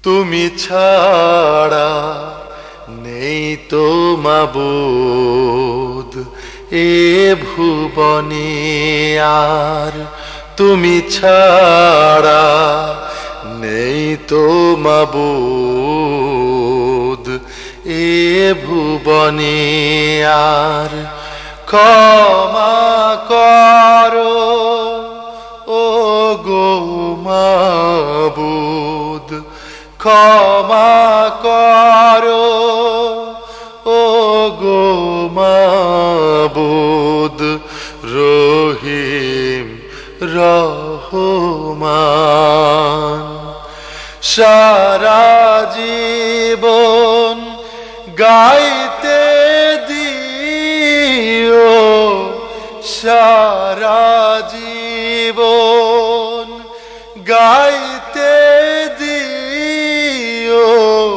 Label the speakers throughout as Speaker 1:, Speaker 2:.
Speaker 1: তুমি ছাড়া নেই তো মাবুদ এ ভুবনে আর, তুমি ছাড়া নেই তো মাবুদ এ ভুবনে আর। ক্ষমা করো ও গো মাবুদ, ক্ষমা করো ও গো মাবুদ, রহিম রহমান। সারা জীবন গাইতে দিও, সারা জীবন গাইতে দিও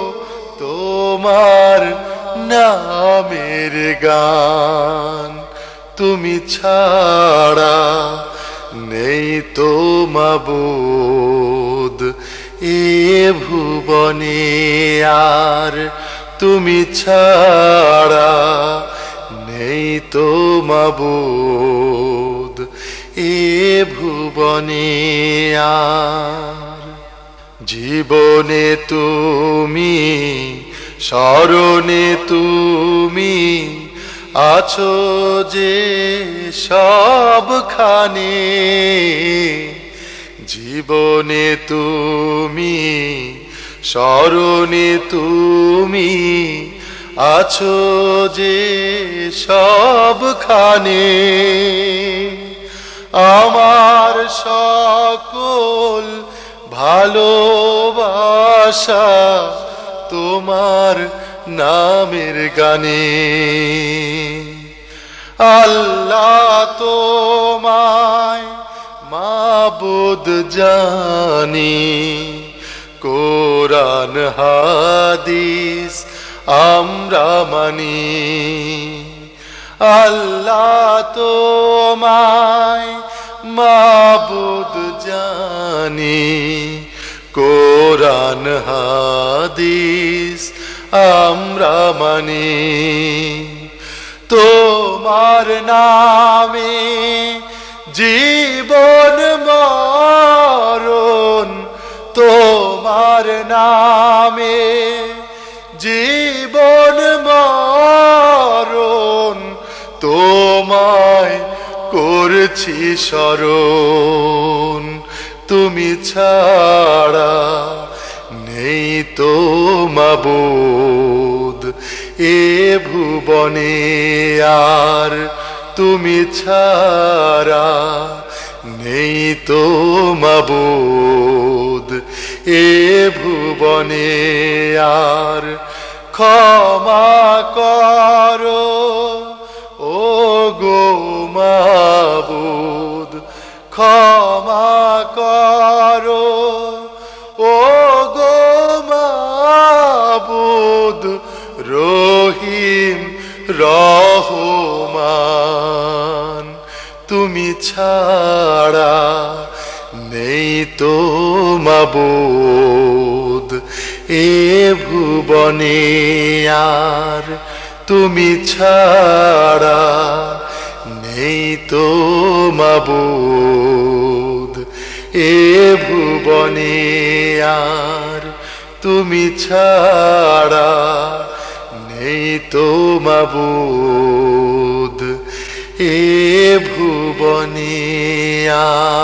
Speaker 1: তোমার নামের গান। তুমি ছাড়া নেই তো মাবুদ এ ভুবনে আর, তুমি ছাড়া নেই তো মাবুদ এ ভুবনে আর। জীবনে তুমি, স্মরণে তুমি আছো যে সবখানে, জীবনে তুমি, স্মরণে তুমি আছো যে সবখানে। আমার সকল ভালোবাসা তোমার নামের গানে। আল্লাহ তোমায় মাবুদ জানি, কোরআন হাদিস আমরা মানি। আল্লাহ তোমায় মাবুদ জানি, কোরআন হাদিস আমরা মানি। তোমার নামে জীবন মরণ, তোমার নামে জীবন মরণ, তোমায় করছি স্মরণ। তুমি ছাড়া নেই তো মাবুদ এ ভুবনে আর, তুমি ছাড়া নেই তো মাবুদ এ ভুবনে আর। ক্ষমা করো ও গো মাবুদ, ক্ষমা করো ও গো মাবুদ, রহিম রহমান। তুমি ছাড়া নেই তো মাবুদ এ ভুবনে আর, তুমি ছাড়া নেই তো মাবুদ এ ভুবনে আর, তুমি ছাড়া নেই তো মাবুদ এ ভুবনে আর।